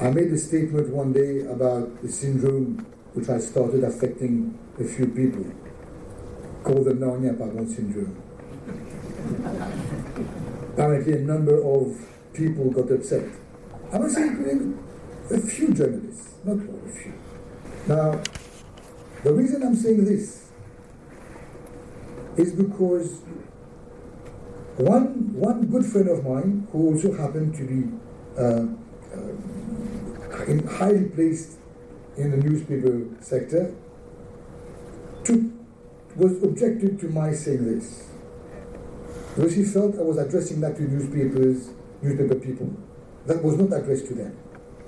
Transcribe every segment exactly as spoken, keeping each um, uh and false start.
I made a statement one day about the syndrome which I started affecting a few people, called the Narnia Pardon syndrome. Apparently a number of people got upset. I must say, a few journalists, not all, a few. Now, the reason I'm saying this is because one, one good friend of mine, who also happened to be uh, uh, in, highly placed in the newspaper sector, took, was objected to my saying this. Because he felt I was addressing that to newspapers, newspaper people. That was not addressed to them.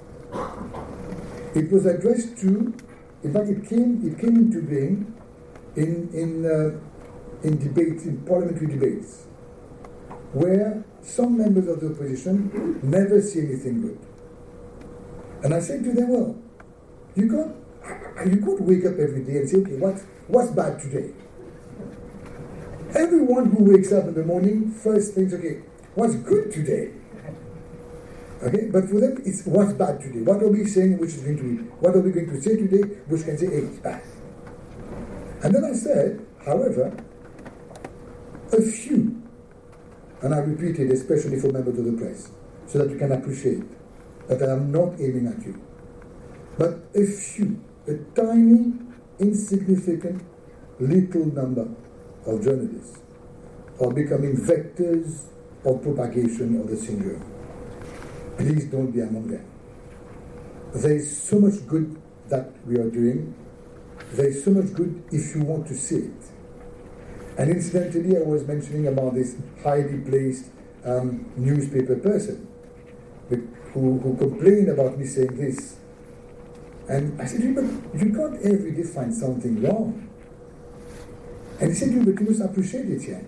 It was addressed to, in fact, it came it came into being in in uh, in debates, in parliamentary debates, where some members of the opposition never see anything good. And I said to them, well, you can't you can't wake up every day and say, okay, what's what's bad today? Everyone who wakes up in the morning first thinks, okay, what's good today? Okay, but for them, it's what's bad today. What are we saying which is going to be, what are we going to say today which can say, hey, it's bad. And then I said, however, a few, and I repeated, especially for members of the press, so that you can appreciate that I am not aiming at you, but a few, a tiny, insignificant, little number of journalists are becoming vectors of propagation of the syndrome. Please don't be among them. There is so much good that we are doing. There is so much good if you want to see it. And incidentally, I was mentioning about this highly placed um, newspaper person who, who complained about me saying this. And I said to him, but you can't every day find something wrong. And he said to me, but you must appreciate it, Yan.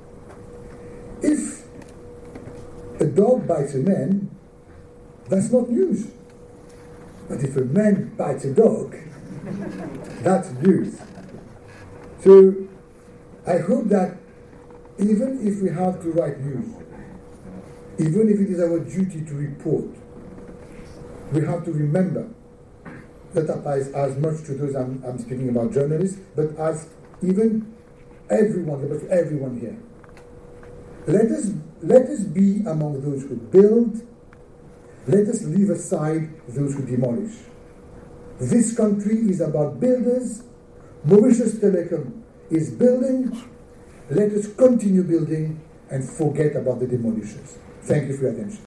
If a dog bites a man, that's not news. But if a man bites a dog, that's news. So I hope that even if we have to write news, even if it is our duty to report, we have to remember that applies as much to those I'm, I'm speaking about, journalists, but as even everyone, but everyone here. Let us, let us be among those who build. Let us leave aside those who demolish. This country is about builders. Mauritius Telecom is building. Let us continue building and forget about the demolishers. Thank you for your attention.